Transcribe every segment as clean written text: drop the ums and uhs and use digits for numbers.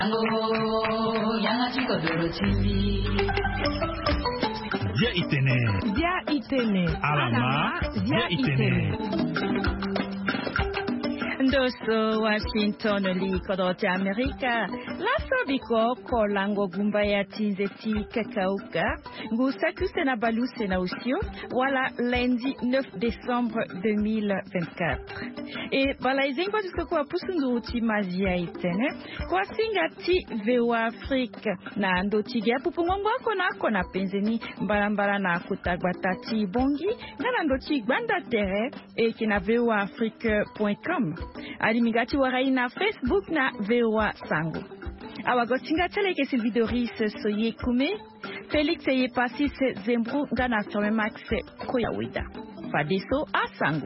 Dia itene. Alama dia itene. Ndoso Washington likodoti Amerika laso biko kolango gumba ya tinzeti kakauka ngusakuse na baluse na usio wala lundi 9 décembre 2024 et bala izengo tsoko apusundu uti mazia itene kwa singati vewa Afrika na ndoti gya pupungongo ako na penzeni mbalambala na kutagbatati bongi na ndoti gbanda tere e kina vewaafrique.com alimigati warai na Facebook na VOA Sango. Awagotinga teleke Sylvie Doris Soye Kume, Félix Eyepassis Zembru Gana Some Max Koyawida. Fadeso a Sango.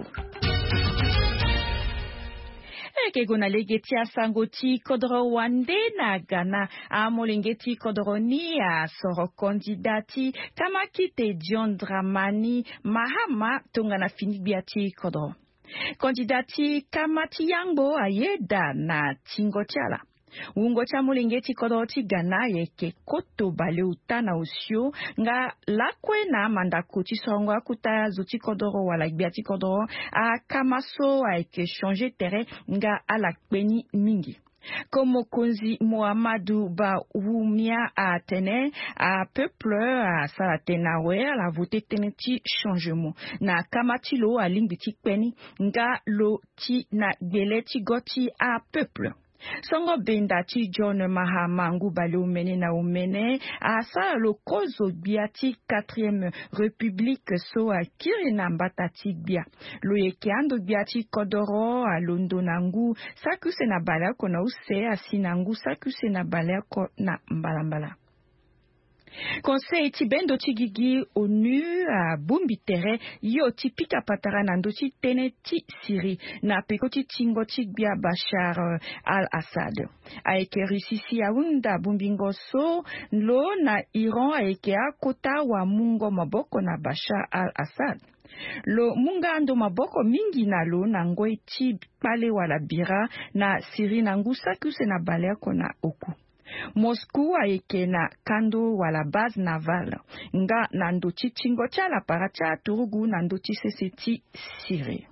Eke gona legeti a Sango ti kodro wande na Ghana a molengeti kodro ni a soro kandidati kama kite John Dramani Mahama tongana fini biati kodro. Kandidati Kamati Yangbo ayeda na Tingochala. Ungo cha mulingeti kodoti Ghana yeke koto bale utana usio nga lakwe na mandakuti songo kuta zuti kodoro wala biati kodoro a kamaso a eke changer terrain nga alakpeni mingi. Comme Konzi Mohamedou Baoumia a tene a peuple a salatenawe la voté teneti changement na kamatilo a limbiti kweni nga lo ti na geleti goti a peuple. Songo bendati John Mahama ngubale umene na umene asa lo kozo biati 4e République so a kirina mbatati bia lo yekiando biati kodoro a londo nangu sakuse na balako na use asinangu sakuse na balako na mbalambala. Conseil tibendo tigigi ONU a bumbitere yo tipika patara nando ti tene ti Syrie na pekoti tingo tigbia Bashar al-Assad. Aeke risisi a unda bumbingo so lo na Iran aeke a kota wa mungo maboko na Bashar al-Assad. Lo munga ando maboko mingi na lo na ngoi ti pale wala bira na Syrie na ngusa kuse na baleko na oku. Moscou a eke na kando wala base naval nga nando ti chingo cha la paracha turugu nando ti seseti Syrie.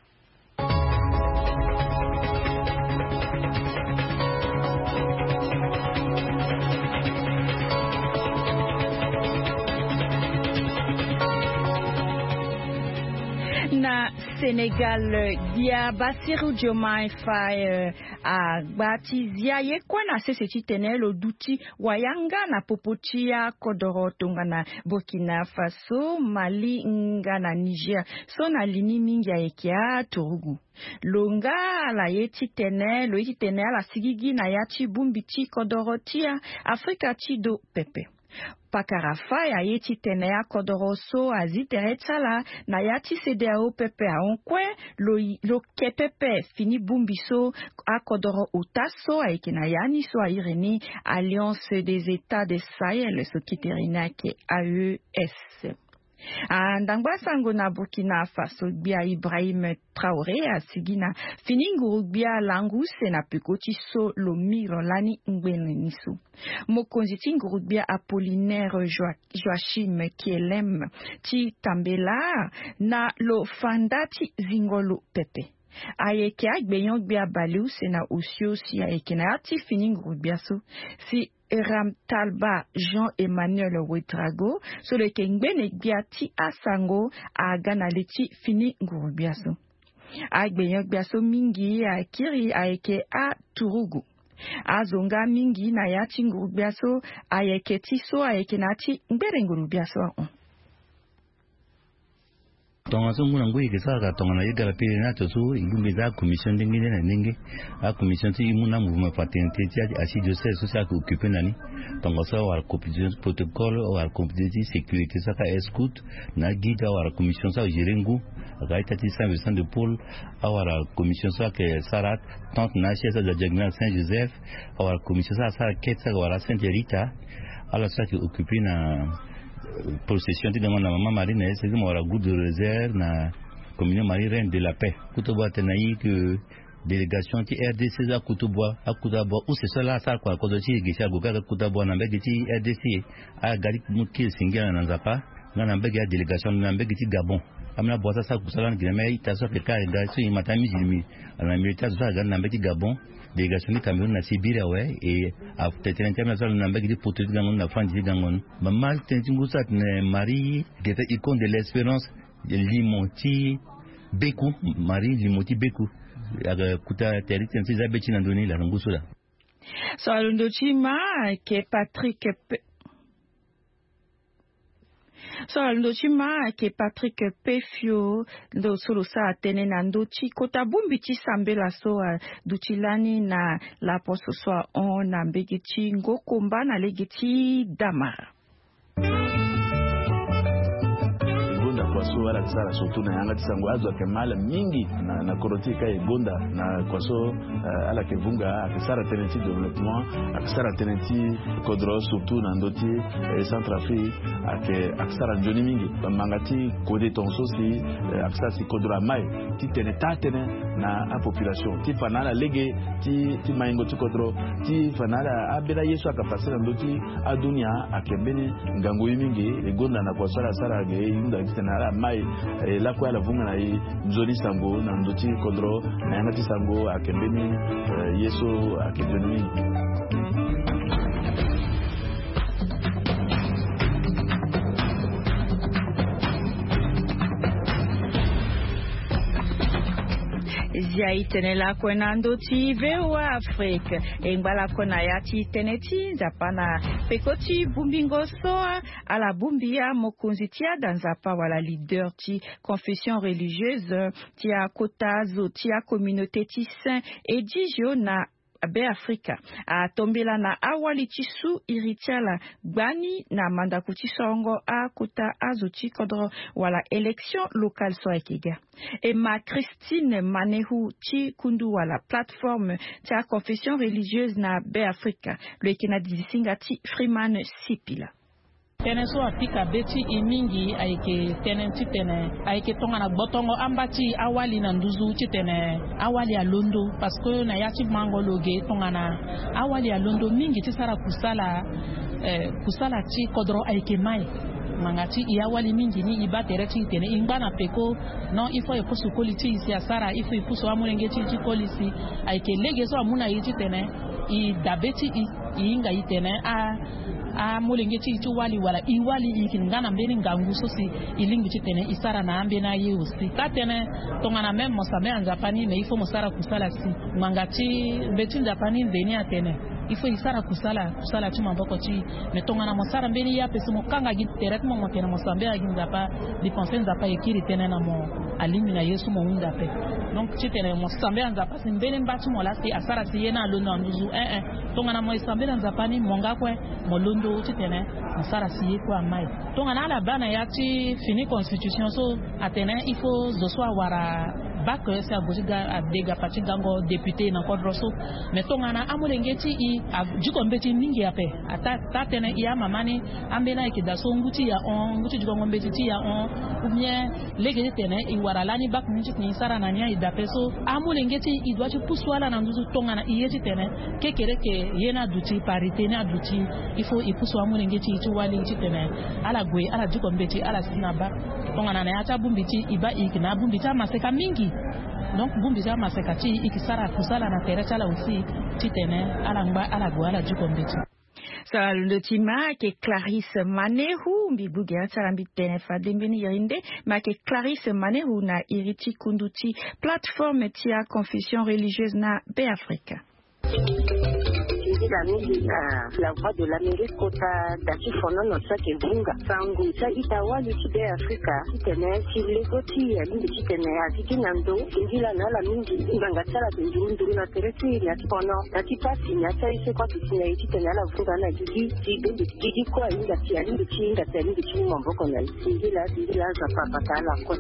Na Sénégal, dia Bassirou Diomaye Faye a batizia ye kwana seseti tenelo duti wayanga na popotia kodoro tonga na Burkina Faso, Mali nga na Niger, so na lini mingi ya ekia Torugu. Longa la yeti tenelo la sigigi na yachi bumbiti kodoro tia Afrika chido pepe. Pakarafa ya yeti tenea kodoroso aziteretala na yati CDAO pepe a onkwe lo kepepe fini bumbiso a kodoro utaso a ekena yani so a ireni Alliance des États de Sahel so kiterina ke AES. Ndangba sango na Burkina Faso bia Ibrahim Traoré a sigina finingu bia langu se na pekoti so lo miro lani ngwene nisu. Mokonzi tingu bia Apollinaire Joachim Kielem ti tambela na lo fandati zingolo pepe. Ayeke agbeyon bia baliu se na usio si ayeke na ati finingu bia so si Ram Talba Jean-Emmanuel Ouedraogo so le kengbene biati asango a ganaleti fini ngurubiaso. Agbeyon biaso mingi a kiri aeke a turugu. Azonga mingi na yati ngurubiaso ayeke tiso aeke nati ngbere ngurubiaso. Tonga so nguna ngui kisa ka tonga na yegala pili na tosu ingumbi za commission dingi na ningi a commission ti imuna mouvement paternité ti asi diocèse social ko occuper nani tonga so war commission protocole war commission sécurité ça ka escoute na guide war commission ça gérengu ga itati 100% de pôle war commission ça que sarat tant na chesa de diagonal Saint-Joseph war commission ça ketsa war Saint-Rita ala ça qui occuper na possession de maman marine c'est que moi la goutte de réserve na communion marie reine de la paix kutoba tenayi que délégation ti RDC za kutubwa akutubwa ou c'est cela ça quoi ko ci gisha goga kutubwa na mbegi ti RDC a gari muki singira na nzapa na mbegi ya délégation na mbegi ti Gabon amna bosa sa kusala ngina mai ta so afrika ga so imatami jimi na militaire za ga na mbegi Gabon délégation ni Cameroun na Sibiria ouais et a peut-être international na mbegi ti Portugal gangon na France gangon mamal tentingu sat ne Marie geta icône de l'espérance Limoti Beku Marie Limoti Beku kuta teriti nsiza bechi na ndoni la ngusula so alondochima ke Patrick Pefio ndo solo sa tene na ndochi kota bumbi chi sambela so duchilani na la poso so on na mbegi ngokomba na legiti Damara kwaso wala tsara surtout na yanga tsango azo kemala mingi na korotika egonda na kwaso ala kevunga akisara tenenti développement akisara tenenti kodro surtout na ndoti Centrafrique akisara njoni mingi mangati kode tonso si akisara si kodro mai ti tenetane na a population ti fanala lege ti maingo ti kodro ti fanala abela yesu akapasira ndoti adunia akembeni ngango mingi egonda na kwaso ala sara ge inda na mai la kwa la vunga na nzoni sango na ndoti kodro na yangati sango akembeni yesu akembeni Zia tenela kwena ndoti vewa Afrique engala kona yati teneti zapana pekoti bumbingo soa ala bumbia mokunzi tia danzapa wala leader ti confession religieuse tia kotazo tia communauté ti saint et digio na Be Afrika a tombela na awali chisu iritiala gbani na mandakuti songo a kuta azuchi kodro wala élection locale so ekiga et ma Christine Manehu chi kundu wala plateforme tia confession religieuse na Be Afrika le kenadi singati Freeman Sipila tene so apika beti imingi aike tenenti tene aike tonga na botongo ambati awali na nduzu tene awali ya londo parce que na yati mangologe tonga na awali ya londo mingi tisara kusala ti kodro aike mai mangati ya wali mingi ni ibatere ti tene ingana peko non ifo epusu koliti isi asara ifo epusu amulenge ti kolisi aike lege so amuna yiti tene I dabeti inga itene a mulengeti tu wali wala iwali ikingana mbeni ngangu sosi ilingi tene isara na ambe na yeusi katene tongana meme mosabe anjapani me ifo mosara kusala si mangati beti njapani ndeni atene ifo isara kusala tu mamboko ti me tongana mosara mbeni ya pesi mokanga gi directement motena mosambe aginjapa dépenser nzapa ekiri tene na mo alimi na yesu mo unda pe donc titene mosambe anjapa simbeni mbatu molasi asara si yena londo nduzu tongana mo isambe anjapani monga kwe molondo titene asara si kwa mai tongana ala bana yati fini constitution so atene ifo zoswa wara bac c'est agojiga adega pati gango député na kodroso metongana amulengeti I jukombeti mingi ape ata tene ya mamani ambena ikidaso nguti ya on nguti jukombeti ya on ou bien lege tene iwaralani bac mingi ni sara nania idapeso amulengeti idwachi puswala na nduzu tongana iyeti tene kekereke yena duti parité na duti il faut ipuswa amulengeti ichiwali tene ala gwe ala jukombeti ala sinaba tongana na ata bumbiti iba ikina bumbita maseka mingi donc bumbita masekati ikisara kusala na terechala aussi titene alangba alagwa ala jukombeti sa le tima ke Clarisse Manehu mbibuge sarambi tene fadembeni yinde ma ke Clarisse Manehu na iriti kunduti plateforme tia confession religieuse na Be Africa la voix de l'Amérique kota dati fono no sake bunga sangu sa itawali ti Be Africa tene ti legoti ya lindi tene atiki nando ingila na la mingi nganga tsala nduru na tereti ya fono dati pasi nya sai se kwa tine ti tene la funga na gigi kwa inga ti ya lindi ti inga tele lindi ti mamboko na ingila za papa tala kwa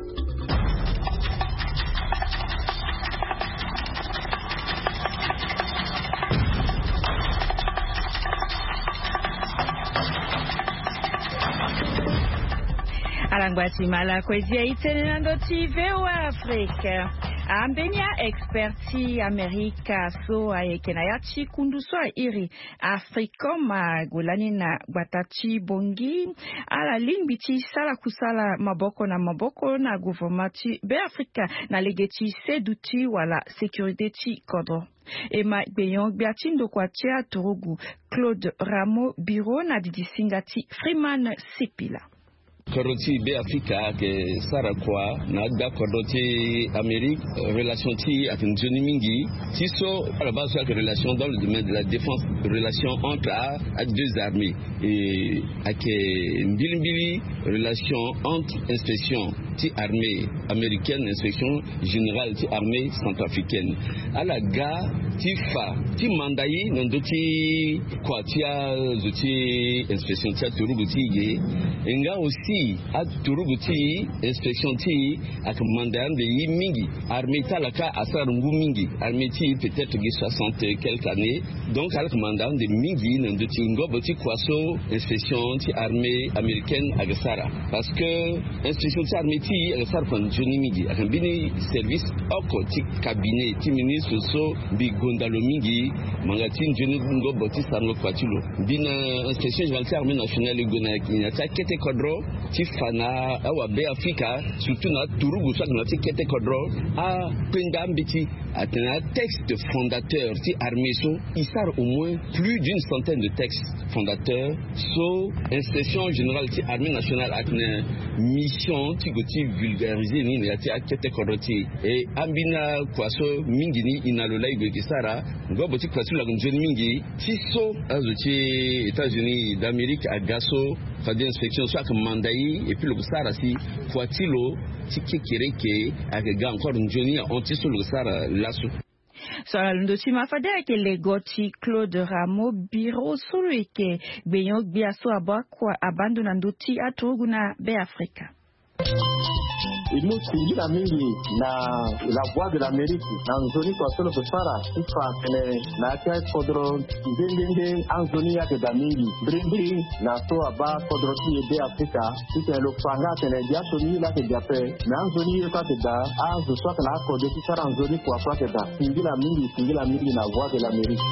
Alangwati mala kwezia itene nando TV wa Afrika Ambenia experti Amerika so ayekena yachi kunduso iri Afrikoma gulani na batachi bongi ala limbiti sala kusala maboko na gouvernementi be Afrika na legeti seduti wala sécurité ti kodro. Ema beyon biatindo kwa tia turugu Claude Ramo Biro na didisingati Freeman Sipila. Koroti be Afrika ke sara kwa na da koroti Amérique relation ti avec Johnny Mingi ti so à la base de relation dans le domaine de la défense, relation entre deux armées et avec mbili relation entre inspection ti armée américaine, inspection générale ti armée centrafricaine à la gare ti fa ti mandayi ndoti kwa ti inspection ti turugu ti ye enga aussi a turuguti inspection ti ak mandan de mingi armée talaka asar mingi armée ti peut-être 60 quelques années donc avec mandan de mingi ndoti ngoboti kwaso inspection ti armée américaine agasara parce que inspection ti armée ti agasara fan joni mingi ak bini service oko ti cabinet ti ministre so bi gondalo mingi mangati joni ngoboti sango kwatilo bina inspection générale armée nationale gona ki ta kete kodro ti fana awa be Afrika surtout na turugu sa na ti kete kodro a penda mbiti atena texte fondateur ti armée so isar au moins plus d'une centaine de textes fondateurs so inspection générale ti armée nationale atena mission ti goti vulgariser ni na ti kete kodro ti et ambina kwaso mingi ni inalola igwe sara ngobo ti kwaso la gonjeni mingi ti so azuti États-Unis d'Amérique à gaso fa de inspection so ak mandayi et puis le sara si kwatilo ti kekereke ak ga encore njoni anti so le sara lasso Sala ndoti mafade ke legoti Claude Ramo Biro solo ke beyon biaso abakwa abandona ndoti atuguna be Afrika. Imusingira mingi na la voix de l'Amérique anzoni kwa solo kusara ifa kene na kia kodro ndenge anzoni yake da mingi brimbi na so aba kodro ti de Afrika ite lo fanga kene dia soni la ke jape na anzoni yeka ke da azu so kala ko de ti sara anzoni kwa so ke da singira mingi na voix de l'Amérique.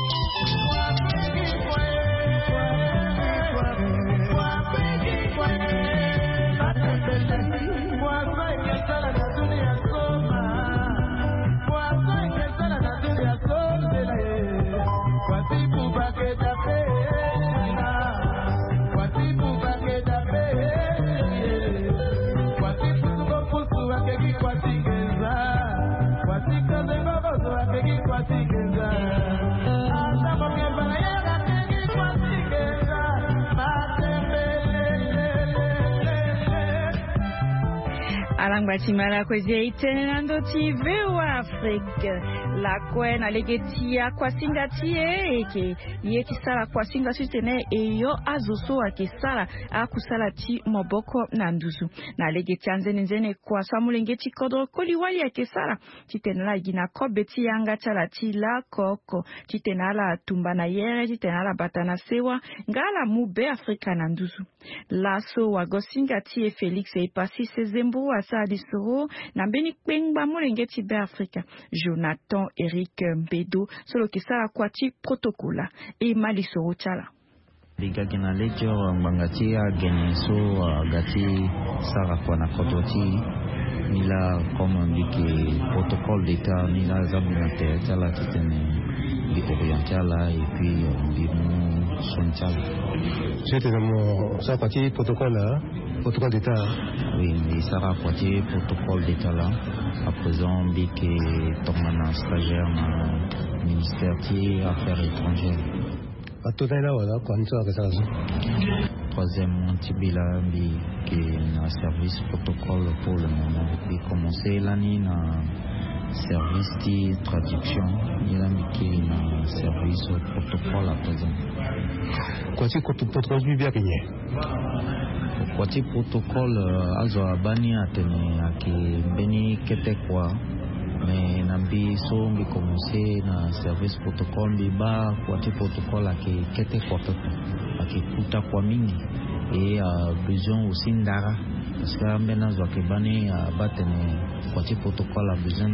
Batimala kweje itene ndoti vewa Afrika la kwe na legetia kwa singatie eke yeki sala kwa singa sutene eyo azoso akisala akusala ti moboko na nduzu na legetia nzene kwa samulengeti kodro koliwali akisala titenala gina kobeti yanga chala ti la koko titenala tumba na yere titenala batana sewa ngala mube Afrika na nduzu laso wagosinga ti Felix e pasi sezembo asa disoro na beni kpengba mulengeti be Afrika Jonathan Eric Mbedo solo kisala kwati protocola e malisoro chala liga gena lejo mbangati ageni so gati sara kwa na kodoti nila comme indiqué protocole d'état nila zabulante chala titene di orientala et puis bimu sonchala c'était dans ça partie protocole d'état. Oui, mais ça rapporté protocole d'état là. À présent, bique tourne stagiaire dans ministère des Affaires étrangères. À tout à l'heure, quand ça va. Troisième tibila bique un service protocole pour le moment. Puis commencer l'année dans service de traduction. Il a mis un service protocole à présent. Quoi c'est protocole bien gagné? Kwati protocole azo abani atene ake beni kete kwa me nambi so mbi commencer na service protocole mbi ba kwati protocole ake kete kwa pepe ake kuta kwa mingi et besoin aussi ndara parce que ambena zo kebani batene kwa ti protocole a besoin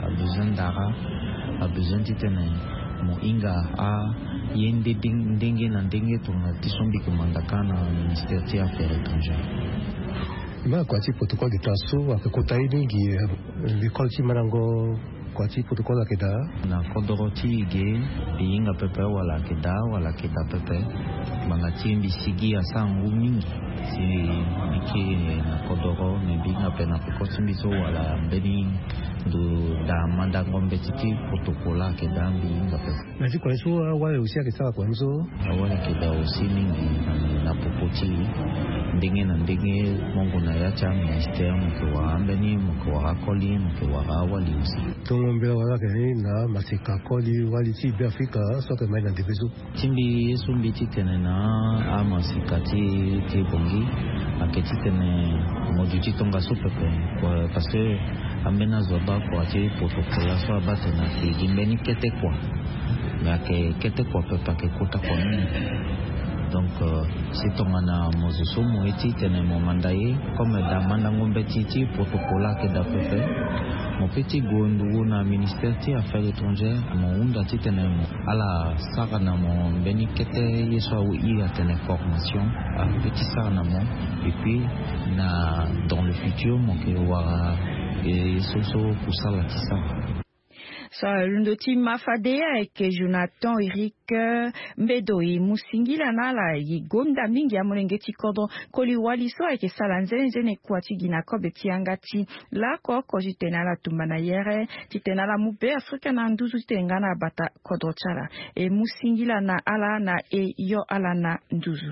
titene mo inga a yende ndenge na ndenge tonga tisombi kumandaka na ministère des affaires étrangères. Ma kwa ti protocole de taso akakota mingi l'école ti marango kwa ti protocole akeda na kodoroti ge inga pepe wala keda pepe mangati mbisigi asangu mingi si biki na kodoro ne binga pena pekoti mbizo wala mbeni do da manda ngombe tiki protocola keda mbinga pepe na ti kwa so wale usia kesaka kwa mzo wale keda osi mingi na popoti ndenge na ndenge mongo na yacha ministère mko ambeni mko akoli mko awali usi ngombe wala kene na masika koli wali ti be Afrika so ke mai na diviso timbi yesu mbiti tene na amasika ti bongi aketi tene mojuti tonga supepe kwa parce que ambena zoba kwa ti protocole so abatena ki gimbeni kete kwa na kete kwa pepa ke kota kwa nini. Donc si tongana mozuso mo eti tene mo mandaye comme da manda ngombe titi protocole ke da pepe mon petit gondou na ministère des affaires étrangères mon unda titene ala sara na mon benikete yeso wi atene formation a petit sara na mon et puis na dans le futur mon ke wara et soso kusala tisara. Sa lundoti mafade avec Jonathan Eric Mbedoi musingila nala yigonda mingi ya mulengeti kodo koli waliso avec salanzene kwati gina kobe tiangati la koko jitenala tumbana yere jitenala mube Afrika na nduzu tengana bata kodo chara e musingila na ala na e yo ala na nduzu.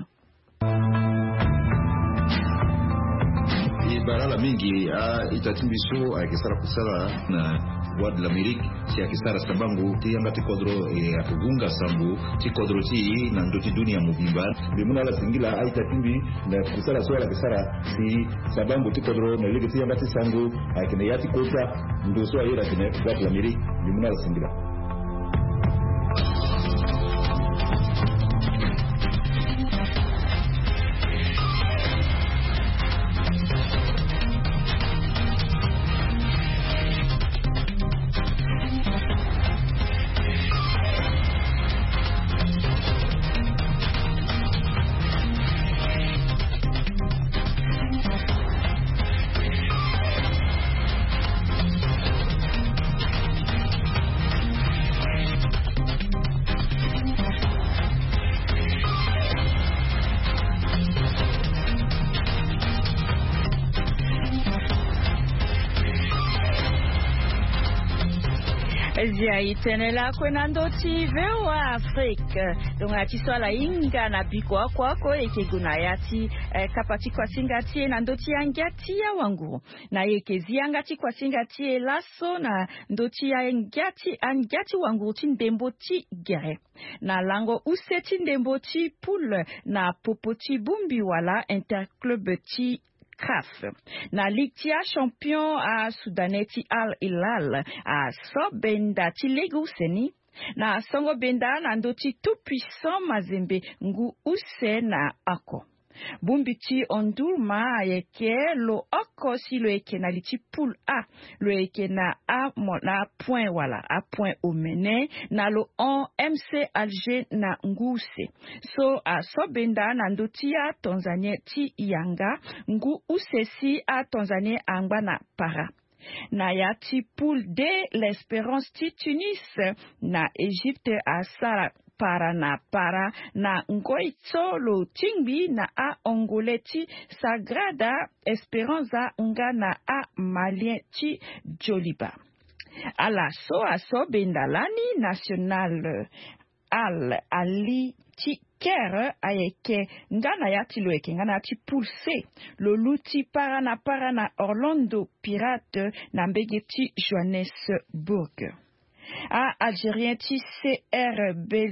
Barala mingi itatimbiso akisara kusala na voix de l'Amérique si akisara sabangu ti yanga ti kodro akugunga sambu ti kodro ti na ndoti dunia mubimba bimuna la singila itatimbi na kusala swala akisara si sabangu ti kodro na ligi ti yanga ti sangu akine yati kota ndo so ayira kine voix de l'Amérique bimuna la singila. Zia itenela kwenando TV wa Afrika. Donga tiswala inga na biko kwako ekeguna kapati kwa singati na ndoti angati ya wangu. Na ekezi angati kwa singati laso na ndoti angati wangu tindembo ti gere. Na lango useti ndembo ti poule na popoti bumbi wala interclub ti CAF. Na Ligue champion a Soudaneti Al Hilal a Sobenda ti Leguseni. Na Songo Benda na ndoti tout puissant Mazembe ngu use na ako. Bumbiti ondurma yeke lo oko si lo eke na liti poule A. Lo eke na A na point wala. A point omene na lo on MC Alger na nguse. So a Sobenda na ndoti a Tanzania ti yanga ngu usesi a Tanzania angba na para. Na yati poule D l'Espérance ti Tunis na Égypte a Sara para na ngoitso lo tingbi na a ongoleti Sagrada Esperanza nga na a Malien ti Joliba. Ala so bendalani national al ali ti Kere ayeke ngana yati loeke ngana ti pulse lo luti para na Orlando Pirate na mbege ti Johannesburg. A Algérien ti CR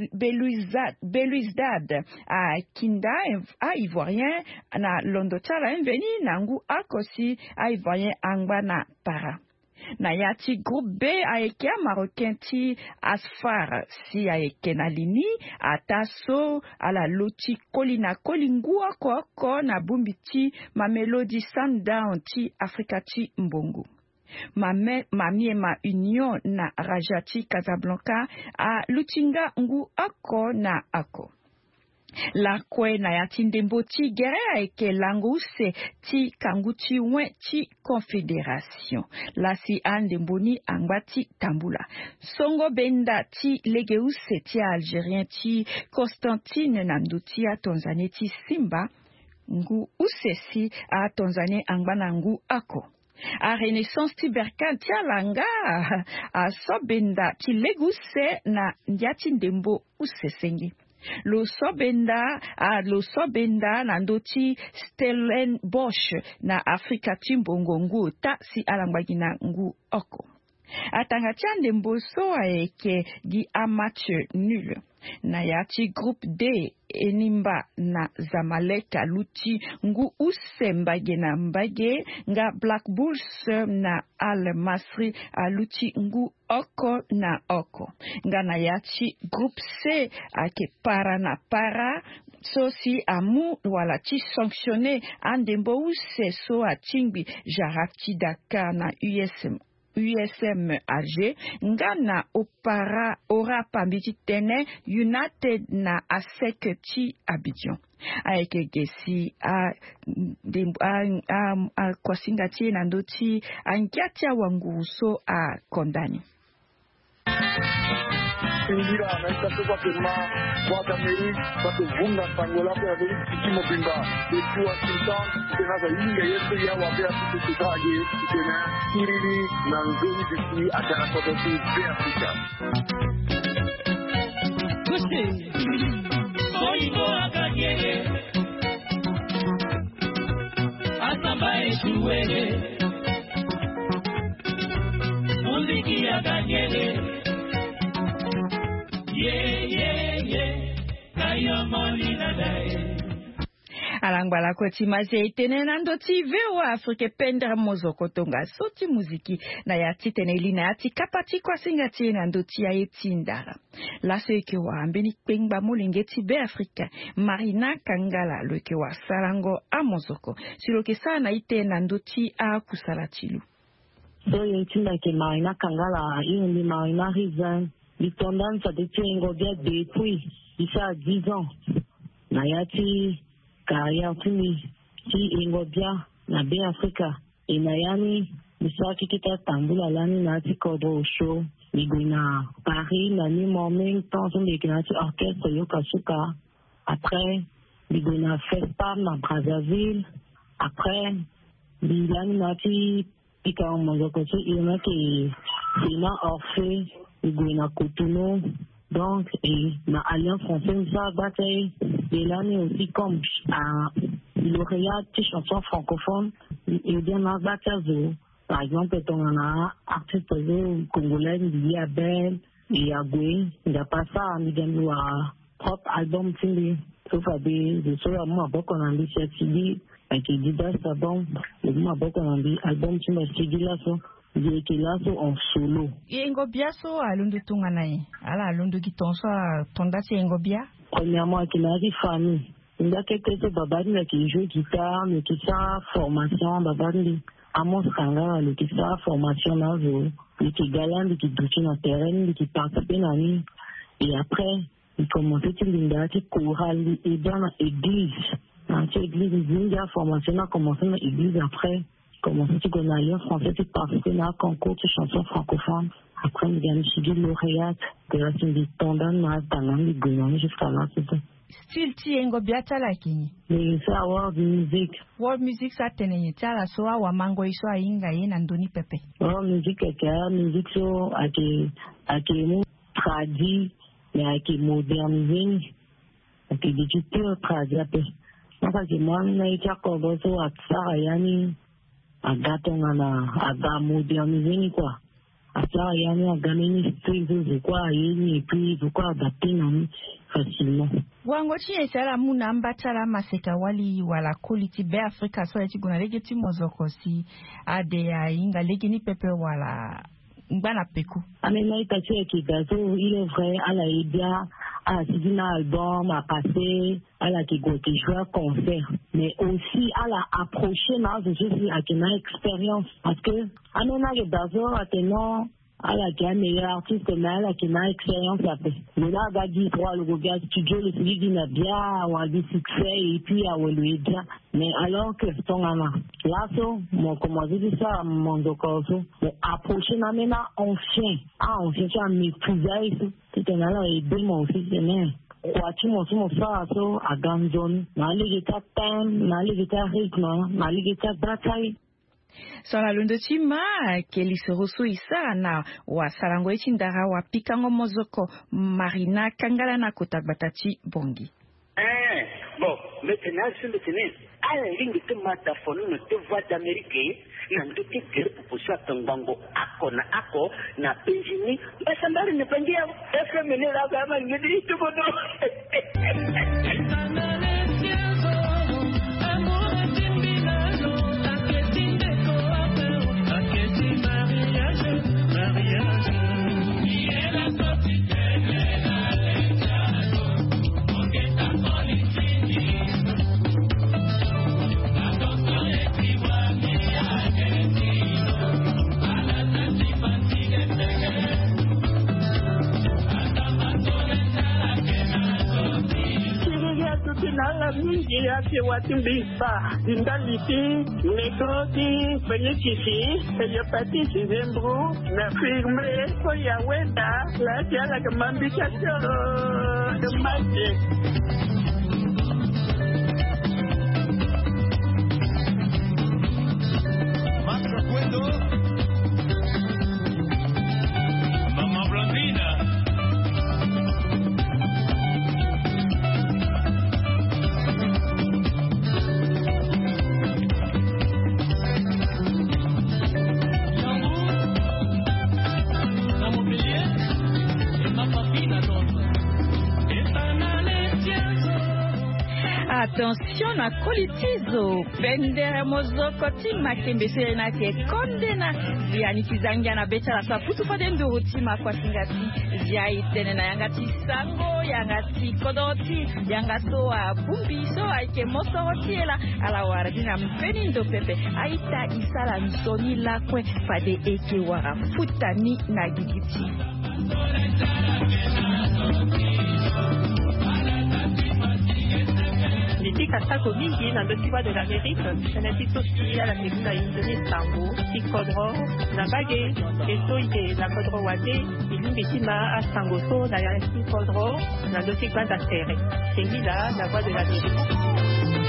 Belouizdad a Kinda a Ivoirien na Londotala mveni na ngu akosi a Ivoirien angba na para. Na yati groupe B aeke marocain ti Asfar si aeke na lini ataso ala loti kolina kolingua koko na bumbiti Mamelodi Sundowns ti Afrika ti Mbongo. Mamiema Union na Rajati Casablanca a lutinga ngu ako na ako. La kwe na yati ndembo ti gere aeke lango se ti kangu ti wen ti confédération. La si andembo ni angba ti tambula. Songo benda ti lege use ti algérien ti Constantine Namdo ti a Tanzanie ti Simba ngu use si a Tanzanie angba na ngu ako. A Renaissance ti Berkane ti alanga a sobenda ti lege use na ndiati ndembo use sengi. Lo sobenda na ndoti Stellenbosch na Afrika ti Mbongo ngu ta si alambagi na ngu oko. Atanga ti andembo so aeke gi a match nul. Na yati groupe D Enimba na Zamalek aluti ngu use mbage na mbage nga Black Bulls na Al Masri aluti ngu oko na oko. Nga na yati groupe C ake para na para so si amu wala ti sanctionné andembo use so atingbi Jarati Dakar na USM AG ngana opara ora pambiti tene United na ASEC ti Abidjan. Aeke gesi a kwasinga ti nando ti angiatia wangu so a kondani. Ingira na itatoka kema kwa Amerika sato vunga pangola kwa Amerika kiti mobimba detu Washington tena za inga yetu ya wapea kitu kitaje tena kirili na ngoni diki akana kwa doti Afrika. Kusi Boingo akagere Asamba eshuwele Muziki akagere Alangba koti maze itene nando ti veo Afrika pendra mozoko tonga soti muziki na yati teneli na yati kapati kwa singa ti nando ti ya etindara. La se ke wa ambeni pengba molingeti be Afrika Marina Kangala lo ke wa sarango a mozoko silo ke sa na ite nando ti a kusala tilu. So yetinda ke Marina Kangala ni Marina Rizan l'itondane sa de Ngobia depuis il a 10 ans. Na yati carrière ti Ngobia na be Afrika. E na yani misaki kita tambula lani na ti kodo show. Ligo na Paris na ni morning temps on de na ti orchestre Yokasuka. Après ligo na Fespam na Brazzaville. Après lani na ti pika mozoko ti ina ki Sina Orphée na Cotonou, donc, et ma Alliance française, ça, bataille, et l'année aussi comme lauréat de chansons francophones, et bien, ma bataille, par exemple, on a artiste congolais, Lili Abel, et Agoué, il n'y a pas ça, on a un propre album, sauf à des, moi, beaucoup on a dit, c'est CD, avec des diverses albums, et moi, beaucoup on a dit, album, CD là, ça. En solo. Ngobia so alundu tunga nae. Ala alundu kitonso tonda si Ngobia. Premièrement, qui n'a dit famille. Il y a quelques babadi qui joue guitare, mais qui sa formation babadi. Amos Kanga, le qui sa formation là, le qui galant, qui douche dans terrain, qui participe dans lui. Et après, il commençait à l'inda qui chorale et dans l'église. Dans l'église, il y a formation a commencé dans l'église après. Commencé à l'Alliance française et participer à un concours de chansons francophones. Après, il y a une figure lauréate de la Cindy Tondane dans le Gouvernement jusqu'à là, c'est ça. Style ti Ngobia talaki. Mais c'est world music. World music ça tenait tala so wa mango iso ainga na ndoni pepe. World music music so ake mu tradi mais ake modernisé ake digital tradi ape. Maka ke mwana ita ko so atsara yani aga modernisé quoi. asa yani agameni street kwa yini puis kwa batena facilement. Wangochi esala muna mbatala maseka wali wala quality be Africa so eti guna legeti mozokosi ade ya inga legini pepe wala mbana peku. Amena itache kigazo il est vrai à la idea à signer album à passer à la kigote jouer concert mais aussi à la approcher na je suis à une expérience parce que amena kigazo ateno à la gamme artiste mais à la qui n'a expérience après le là va dire trois le gars studio le celui qui n'a bien ou a du succès et puis à le bien mais alors que ton ana là so mon comment dire ça mon dokoso approcher na mena ancien tu as mis tout ça et tout est là et bien mon aussi c'est quoi tu m'en ça so à ganzon na les guitar thème na les guitar rythme na les guitar bataille. Sona lundo chima keli soroso isa na wa sarango echindara wa pikango mozoko Marina Kangala na kotagbatachi bongi. Bon, maintenant sur le tennis, à la ligne de mataphone ne te voit d'Amérique, n'en doute que pour ça ton bango ako na penjini, basambari ne pendia, est-ce que mener la gamme ne dit tout bon. Nala mingi ati watimbisa indaliti negroti benekisi eyapatisi zembru na firme koya wenda la tiala kamambika de maje. Attention na kolitizo pendere mozoko tima kembese na ke kondena yani kizangia na becha la saputu fade nduru tima kwa singati ya itene na yangati sango yangati kodoti yangato bumbiso aike mosorotiela ala waradina mpeni ndo pepe aita isala nsoni lakwe fade eke wara futani na gigiti. Kasako mingi na dokiwa de l'Amérique, c'est aussi à la Segunda Indonésie Tango, Tikodro, Nabage, Eto ite la Kodro Wate, Ilumbitima à Sangoso, la Tikodro, la dokiwa d'Astere. C'est là la voix de l'Amérique.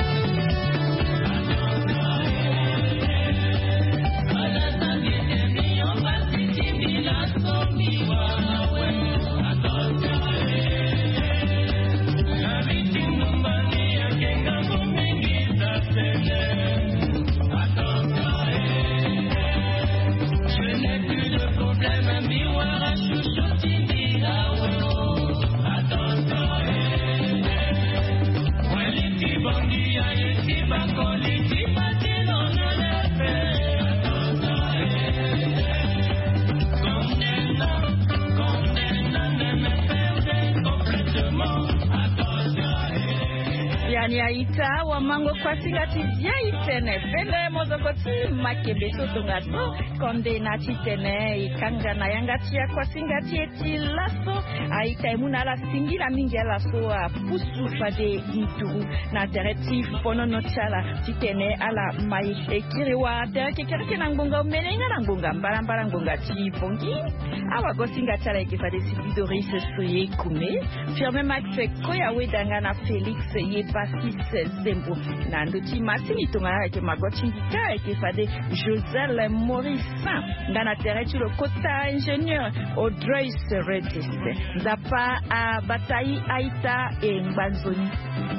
Aita wa mango kwa singati ya itene pende mozokoti makebe soto ngato konde na chitene ikanga na yangati ya kwa singati eti laso aita emuna la singila mingi la so pusu fade ituru na tereti fono no chala chitene ala mai ekiriwa tereke kereke na ngonga umelenga na ngonga mbara ngonga chipongi awa gosinga chala ekifade sibidoris soye kume firme maxe koya wedanga na Felix yepasi Zembo Nando Timasi Tongara ke Magochindika et Fade Josel Maurice Ngana Teretu le Kota ingénieur Audrey Regis Zapa a Bataille Aïta et Mbanzoni.